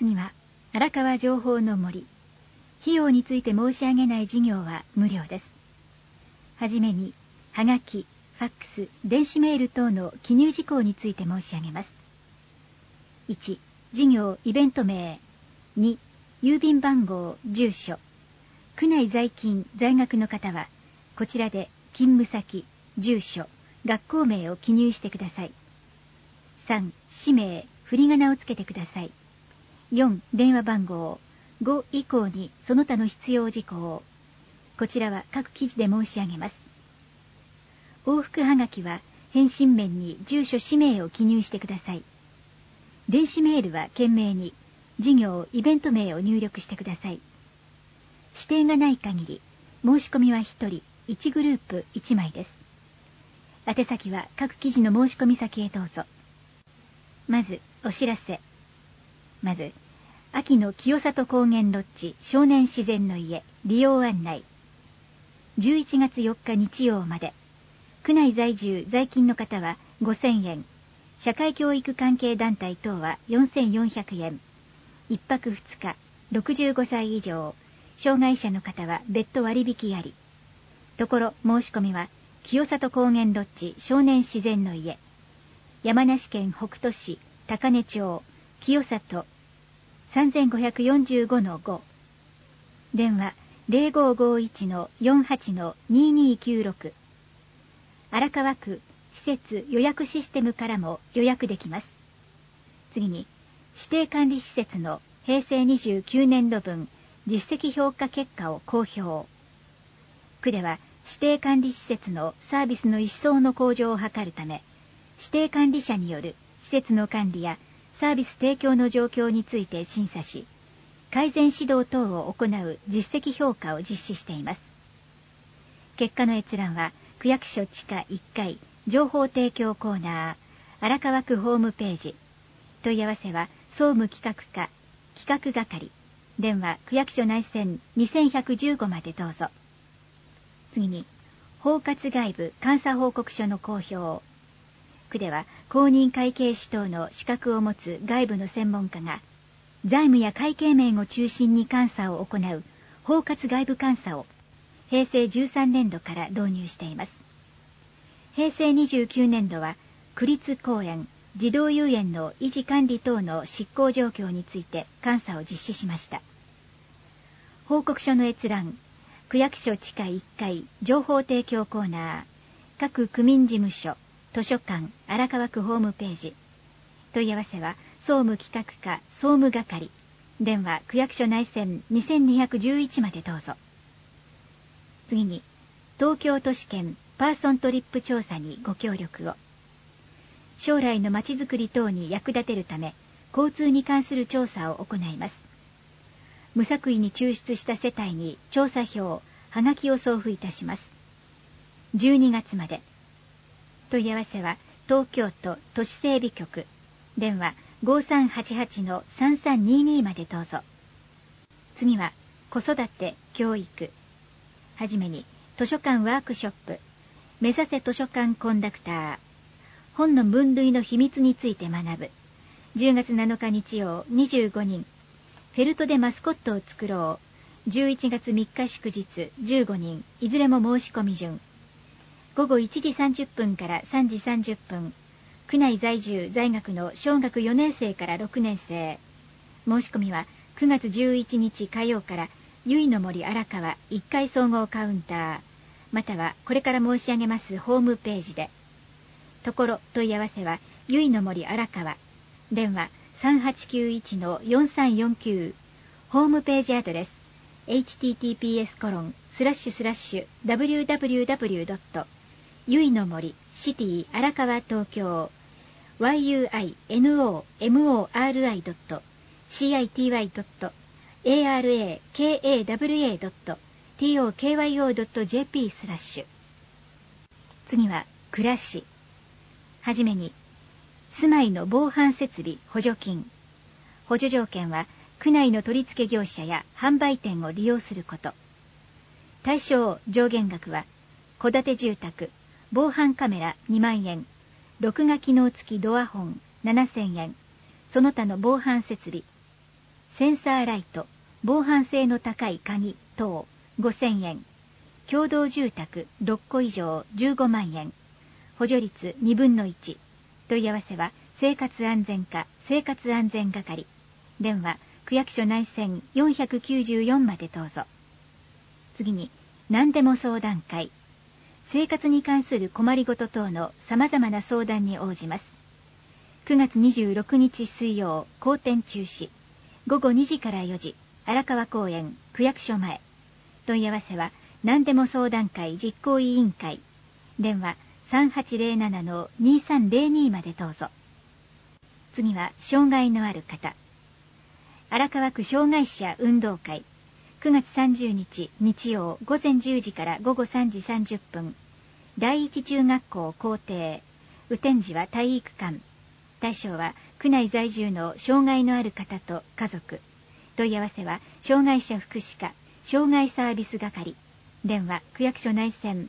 次は荒川情報の森。費用について申し上げない事業は無料です。はじめにはがき、ファックス、電子メール等の記入事項について申し上げます。1、事業イベント名。2、郵便番号、住所。区内在勤在学の方はこちらで勤務先、住所、学校名を記入してください。3、氏名、振り仮名をつけてください。4、電話番号。5以降にその他の必要事項。こちらは各記事で申し上げます。往復はがきは返信面に住所氏名を記入してください。電子メールは懸命に事業イベント名を入力してください。指定がない限り申し込みは1人1グループ1枚です。宛先は各記事の申し込み先へどうぞ。まずお知らせ。まず秋の清里高原ロッジ少年自然の家利用案内。11月4日日曜まで。区内在住在勤の方は5000円。社会教育関係団体等は4400円。1泊2日、65歳以上、障害者の方は別途割引あり。ところ申し込みは清里高原ロッジ少年自然の家、山梨県北杜市高根町清里 3545-5、 電話 0551-48-2296。 荒川区施設予約システムからも予約できます。次に指定管理施設の平成29年度分実績評価結果を公表。区では指定管理施設のサービスの一層の向上を図るため、指定管理者による施設の管理やサービス提供の状況について審査し、改善指導等を行う実績評価を実施しています。結果の閲覧は区役所地下1階情報提供コーナー、荒川区ホームページ。問い合わせは総務企画課企画係、電話区役所内線2115までどうぞ。次に包括外部監査報告書の公表。区では公認会計士等の資格を持つ外部の専門家が財務や会計面を中心に監査を行う包括外部監査を平成13年度から導入しています。平成29年度は区立公園、児童遊園の維持管理等の執行状況について監査を実施しました。報告書の閲覧、区役所地下1階情報提供コーナー、各区民事務所、図書館、荒川区ホームページ。問い合わせは総務企画課総務係、電話区役所内線2211までどうぞ。次に東京都市圏パーソントリップ調査にご協力を。将来のまちづくり等に役立てるため交通に関する調査を行います。無作為に抽出した世帯に調査票、はがきを送付いたします。12月まで。問い合わせは東京都都市整備局、電話 5388-3322 までどうぞ。次は子育て教育。はじめに図書館ワークショップ、目指せ図書館コンダクター、本の分類の秘密について学ぶ。10月7日日曜25人。フェルトでマスコットを作ろう。11月3日祝日15人。いずれも申し込み順。午後1時30分から3時30分。区内在住在学の小学4年生から6年生。申し込みは9月11日火曜から由比の森荒川1階総合カウンター、またはこれから申し上げますホームページで。ところ問い合わせは由比の森荒川、電話 3891-4349、ホームページアドレス https://www. 由比の森シティ荒川東京 yuinomori.city.arakawa.tokyo.jp/。次は暮らし。はじめに住まいの防犯設備補助金。補助条件は区内の取付業者や販売店を利用すること。対象上限額は戸建て住宅防犯カメラ2万円、録画機能付きドアホン7000円、その他の防犯設備。 センサーライト、防犯性の高い鍵等5000円、共同住宅6戸以上15万円、補助率2分の1。問い合わせは生活安全課生活安全係、電話区役所内線494までどうぞ。次に、何でも相談会。生活に関する困りごと等の様々な相談に応じます。9月26日水曜、公展中止。午後2時から4時、荒川公園区役所前。問い合わせは何でも相談会実行委員会、電話3807-2302までどうぞ。次は障害のある方。荒川区障害者運動会、9月30日日曜午前10時から午後3時30分、第一中学校校庭、雨天時は体育館。対象は区内在住の障害のある方と家族。問い合わせは障害者福祉課障害サービス係、電話区役所内線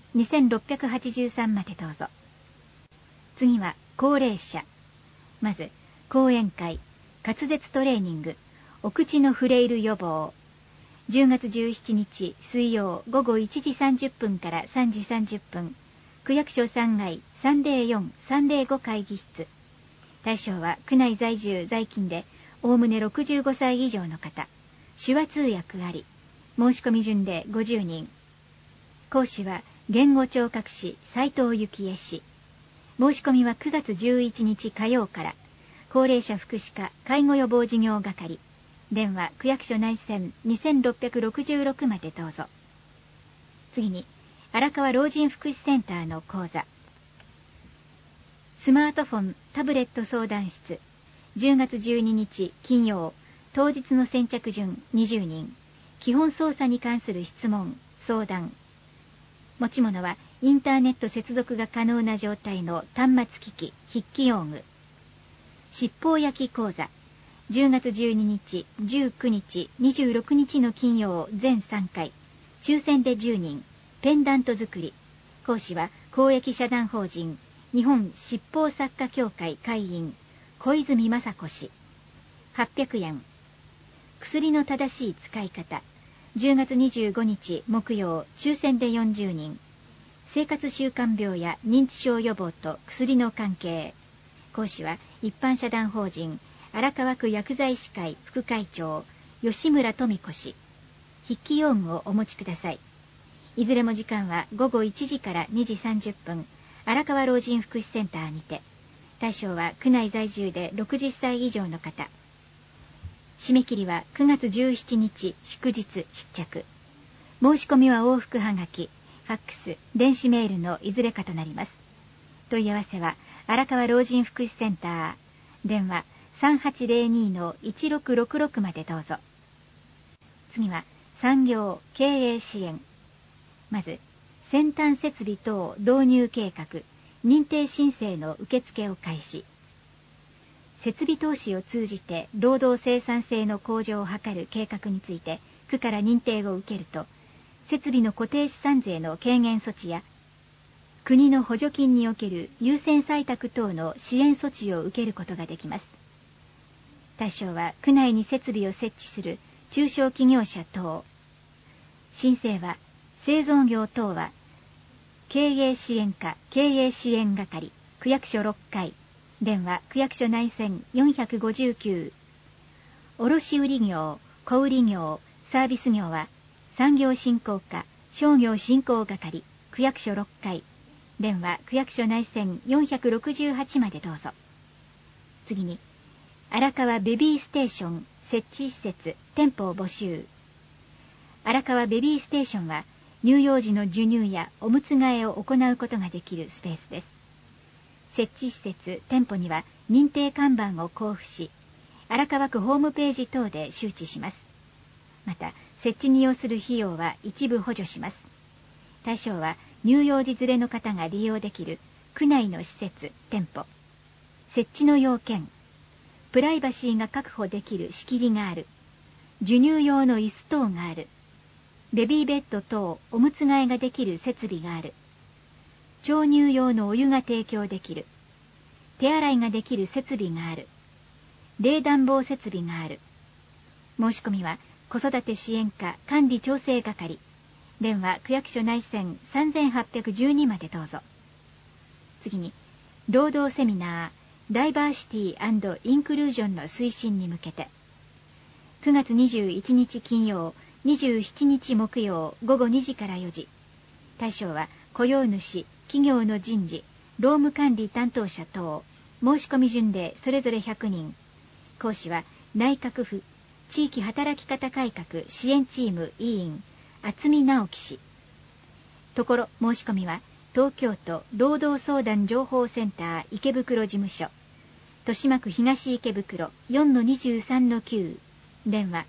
2683までどうぞ。次は高齢者。まず講演会、滑舌トレーニング、お口のフレイル予防。10月17日水曜午後1時30分から3時30分、区役所3階304-305会議室。対象は区内在住在勤でおおむね65歳以上の方、手話通訳あり、申し込み順で50人。講師は言語聴覚士斉藤幸恵氏。申し込みは9月11日火曜から。高齢者福祉課介護予防事業係、電話区役所内線2666までどうぞ。次に荒川老人福祉センターの講座。スマートフォンタブレット相談室、10月12日金曜、当日の先着順20人、基本操作に関する質問相談。持ち物はインターネット接続が可能な状態の端末機器筆記用具。七宝焼き講座、10月12日19日26日の金曜全3回、抽選で10人、ペンダント作り。講師は公益社団法人日本七宝作家協会会員小泉雅子氏。800円。薬の正しい使い方、10月25日木曜抽選で40人、生活習慣病や認知症予防と薬の関係。講師は一般社団法人荒川区薬剤師会副会長吉村富子氏。筆記用具をお持ちください。いずれも時間は午後1時から2時30分、荒川老人福祉センターにて。対象は区内在住で60歳以上の方。締め切りは9月17日祝日必着。申し込みは往復はがき、ファックス、電子メールのいずれかとなります。問い合わせは荒川老人福祉センター、電話3802-1666までどうぞ。次は産業経営支援。まず先端設備等導入計画認定申請の受付を開始。設備投資を通じて労働生産性の向上を図る計画について区から認定を受けると、設備の固定資産税の軽減措置や国の補助金における優先採択等の支援措置を受けることができます。対象は区内に設備を設置する中小企業者等。申請は製造業等は経営支援課経営支援係、区役所6階、電話区役所内線459。卸売業、小売業、サービス業は産業振興課商業振興係、区役所6階、電話区役所内線468までどうぞ。次に荒川ベビーステーション設置施設店舗を募集。荒川ベビーステーションは乳幼児の授乳やおむつ替えを行うことができるスペースです。設置施設店舗には認定看板を交付し、荒川区ホームページ等で周知します。また設置に要する費用は一部補助します。対象は乳幼児連れの方が利用できる区内の施設店舗。設置の要件、プライバシーが確保できる仕切りがある、授乳用の椅子等がある、ベビーベッド等おむつ替えができる設備がある、調乳用のお湯が提供できる、手洗いができる設備がある、冷暖房設備がある、 申し込みは子育て支援課管理調整係、電話区役所内線3812までどうぞ。次に、労働セミナーダイバーシティ&インクルージョンの推進に向けて、9月21日金曜、27日木曜午後2時から4時、対象は雇用主、企業の人事、労務管理担当者等、申し込み順でそれぞれ100人。講師は内閣府地域働き方改革支援チーム委員渥美直樹氏。ところ申し込みは東京都労働相談情報センター池袋事務所、豊島区東池袋 4-23-9、電話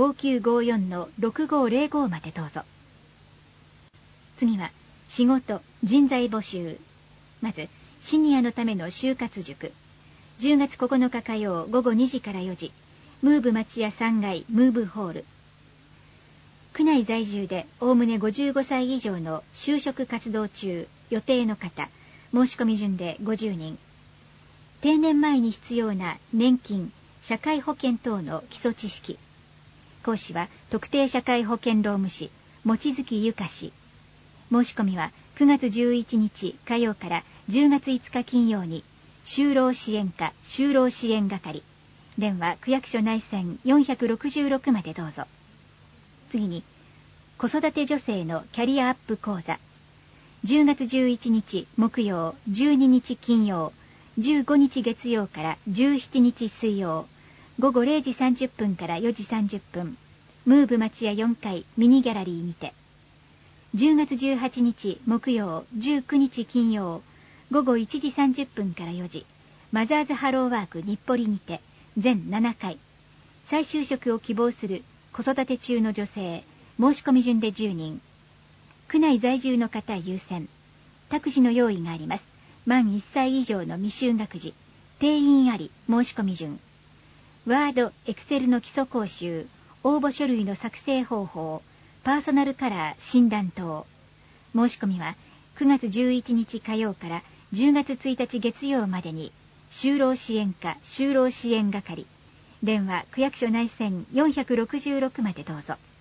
5954-6505 までどうぞ。次は仕事人材募集。まずシニアのための就活塾、10月9日火曜午後2時から4時、ムーブ町屋3階ムーブホール。区内在住でおおむね55歳以上の就職活動中予定の方、申し込み順で50人。定年前に必要な年金、社会保険等の基礎知識。講師は特定社会保険労務士望月ゆか氏。申し込みは9月11日火曜から10月5日金曜に就労支援課就労支援係、電話区役所内線466までどうぞ。次に、子育て女性のキャリアアップ講座、10月11日木曜、12日金曜、15日月曜から17日水曜、午後0時30分から4時30分、ムーブ町屋4階ミニギャラリーにて、10月18日木曜、19日金曜、午後1時30分から4時、マザーズハローワーク日暮里にて、全7回、再就職を希望する子育て中の女性、申し込み順で10人。区内在住の方優先。託児の用意があります。満1歳以上の未就学児、定員あり、申し込み順。ワード、エクセルの基礎講習、応募書類の作成方法、パーソナルカラー診断等。申し込みは9月11日火曜から10月1日月曜までに、就労支援課就労支援係、電話区役所内線466までどうぞ。